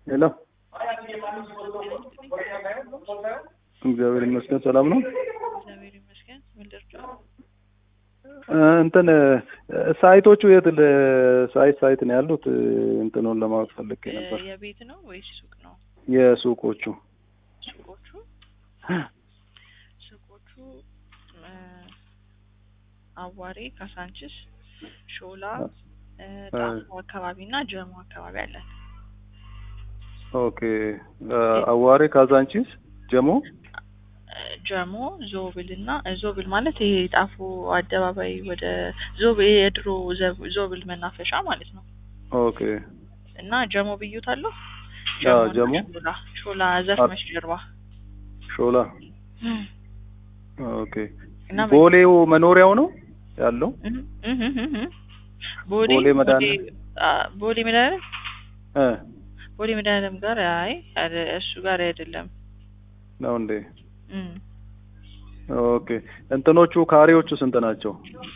ሄሎ እግዚአብሔር ይመስገን ሰላም ነው። እግዚአብሔር ይመስገን። ምንድነው? እንትን ሳይቶቹ የት ሳይት ነው ያሉት? እንትኑን ለማወቅ ፈልጌ ነበር። የቤት ነው ወይስ ሱቅ ነው? የሱቆቹ ሱቆቹ አዋሬ፣ ካሳንችስ፣ ሾላ፣ ጣፎ አካባቢና ጀሞ አካባቢ አለ። ኦኬ አዋሬ፣ ካዛንቺስ፣ ጀሞ፣ ዞብልና ዞብል ማለት ይሄ ጣፎ አደባባይ ወደ ዞብል የድሮ ዞብል መናፈሻ ማለት ነው። ኦኬ እና ጀሞ ብዩታለሁ። ጀሞ ሾላ ዘፍመሽ ጀርባ ሾላ። ኦኬ ቦሌው መኖሪያው ነው ያለው? ቦሌ መድኃኒዓለም ቦሌ መድኃኒዓለም ጋር እሱ ጋር አይደለም ነው እንዴ? ኦኬ እንትኖቹ ካሬዎቹ ስንት ናቸው?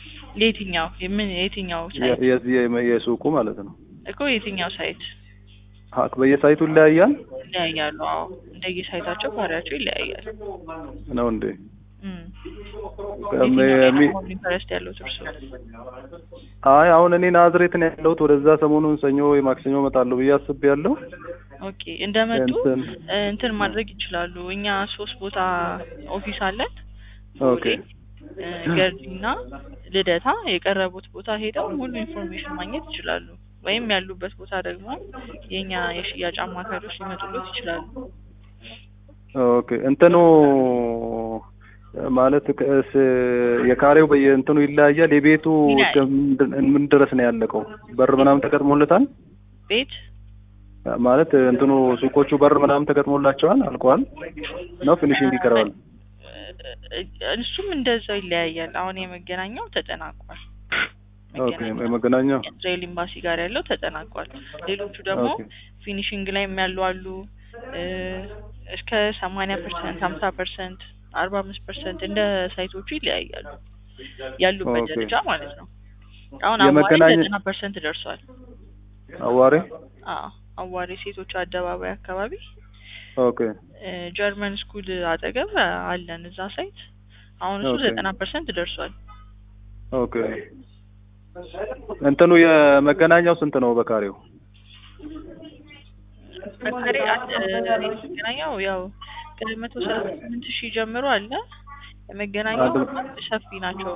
የትኛው ሳይት? የዚህ የሱቁ ማለት ነው እኮ የትኛው ሳይት? በየሳይቱ ይለያያል? ይለያያሉ። አዎ እንደየሳይታቸው ካሬያቸው ይለያያል ነው እንዴ? ኢንተረስት ያለው እርሱ? አሁን እኔ ናዝሬት ነው ያለሁት። ወደዛ ሰሞኑን ሰኞ ወይ ማክሰኞ እመጣለሁ ብዬ አስቤያለሁ። ኦኬ እንደመጡ እንትን ማድረግ ይችላሉ። እኛ 3 ቦታ ኦፊስ አለን። ኦኬ ገርጂና ልደታ የቀረቡት ቦታ ሄደው ሙሉ ኢንፎርሜሽን ማግኘት ይችላሉ። ወይም ያሉበት ቦታ ደግሞ የኛ የሽያጭ አማካሪዎች ሊመጡልዎት ይችላሉ። ኦኬ እንትኑ ማለት የካሬው በየእንትኑ ይለያያል። የቤቱ ምን ድረስ ነው ያለቀው? በር ምናምን ተገጥሞለታል? ቤት ማለት እንትኑ ሱቆቹ በር ምናምን ተገጥሞላቸዋል? አልቋል ነው ፊኒሺንግ ይቀራል? እሱም እንደዛው ይለያያል። አሁን የመገናኛው ተጠናቋል። ኦኬ የመገናኛው እስራኤል ኤምባሲ ጋር ያለው ተጠናቋል። ሌሎቹ ደግሞ ፊኒሺንግ ላይ ያሉ አሉ። እስከ 80%፣ 50%፣ 45% እንደ ሳይቶቹ ይለያያሉ ያሉበት ደረጃ ማለት ነው። አሁን አዋሬ 90% ደርሷል። አዋሬ አዋሬ ሴቶች አደባባይ አካባቢ ኦኬ ጀርመን ስኩል አጠገብ አለን እዛ ሳይት። አሁን እሱ 90% ደርሷል። ኦኬ እንትኑ የመገናኛው ስንት ነው በካሬው? በካሬ የመገናኛው ያው ከ138,000 ጀምሮ አለ። የመገናኛው ሰፊ ናቸው።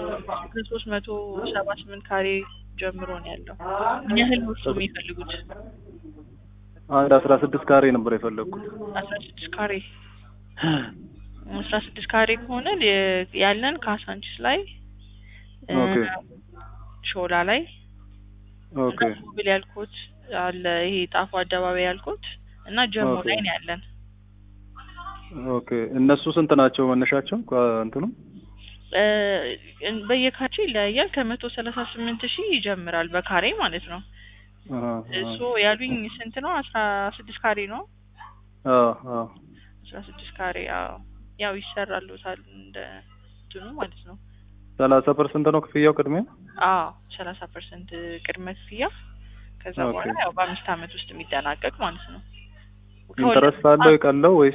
ከ378 ካሬ ጀምሮ ነው ያለው። ምን ያህል ነው የሚፈልጉት? አንድ 16 ካሬ ነበር የፈለኩት። 16 ካሬ ከሆነ ያለን ካሳንቺስ ላይ፣ ሾላ ላይ፣ ብል ያልኩት አለ። ይሄ ጣፎ አደባባይ ያልኩት እና ጀሞ ላይ ነው ያለን። ኦኬ እነሱ ስንት ናቸው መነሻቸው? እንትኑ በየካሬው ይለያያል። ከ138,000 ይጀምራል በካሬ ማለት ነው። እሱ ያሉኝ ስንት ነው? 16 ካሬ ነው። 16 ካሬ ያው ይሰራሉታል እንደ እንትኑ ማለት ነው። 30% ነው ክፍያው ቅድሚያ? 30% ቅድመ ክፍያ። ከዛ በኋላ ያው በ5 አመት ውስጥ የሚጠናቀቅ ማለት ነው። ኢንተረስት አለው የቀረው ወይስ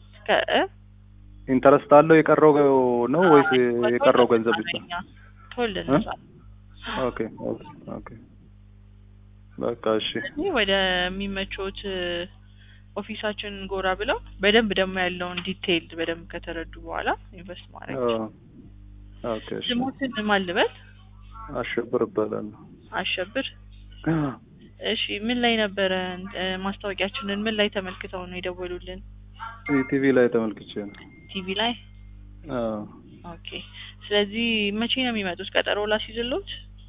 ኢንተረስት አለው የቀረው ነው ወይስ የቀረው ገንዘብ ብቻ? ተወልደን ኦኬ በቃ እሺ። ወደ የሚመቾት ኦፊሳችን ጎራ ብለው በደንብ ደግሞ ያለውን ዲቴይል በደንብ ከተረዱ በኋላ ኢንቨስት ማድረግ ይችላል። ኦኬ እሺ። ስሙትን ማን ልበል? አሸብር እባላለሁ። አሸብር። እሺ ምን ላይ ነበረ ማስታወቂያችንን ምን ላይ ተመልክተው ነው የደወሉልን? ቲቪ ላይ ተመልክቼ ነው። ቲቪ ላይ? ኦኬ። ስለዚህ መቼ ነው የሚመጡት? ቀጠሮ ላስይዝልዎት?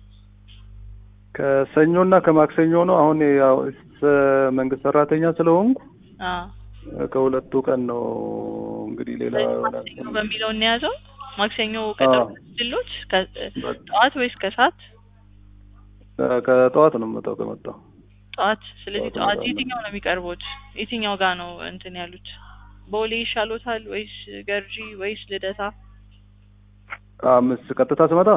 ከሰኞና ከማክሰኞ ነው። አሁን ያው መንግስት ሰራተኛ ስለሆንኩ ከሁለቱ ቀን ነው እንግዲህ። ሌላ ማክሰኞ በሚለው እንያዘው። ማክሰኞ ቀጠሮ ላስይዝልዎት? ጠዋት ወይስ ከሰዓት? ከጠዋት ነው የምመጣው። ከመጣሁ ጠዋት። ስለዚህ ጠዋት የትኛው ነው የሚቀርቡት? የትኛው ጋር ነው እንትን ያሉት? ቦሌ ይሻሎታል ወይስ ገርጂ ወይስ ልደታ? ቀጥታ ስመጣ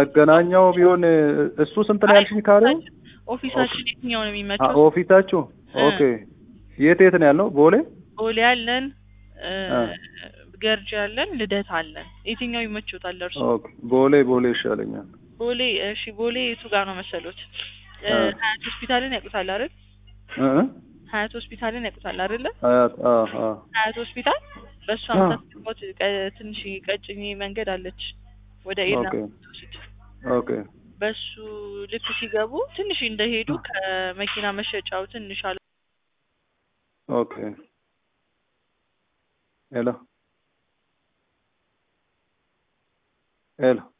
መገናኛው ቢሆን እሱ ስንት ነው ያልሽኝ? ካሬው ኦፊሳችን የትኛው ነው የሚመቸው? ኦፊሳችሁ ኦኬ የት ነው ያለው? ቦሌ ቦሌ አለን፣ ገርጂ አለን፣ ልደታ አለን። የትኛው ይመችዎታል እርሶ? ኦኬ ቦሌ ይሻለኛል። ቦሌ እሺ፣ ቦሌ የቱ ጋር ነው መሰሎት? ሀያት ሆስፒታልን ያውቁታል አይደል? ሀያት ሆስፒታልን ያውቁታል አይደል? ሀያት ሆስፒታል በሱ አምሳት ትንሽ ቀጭኝ መንገድ አለች ወደ ኤላ። ኦኬ በሱ ልክ ሲገቡ ትንሽ እንደሄዱ ከመኪና መሸጫው ትንሽ አለ። ኦኬ ሄሎ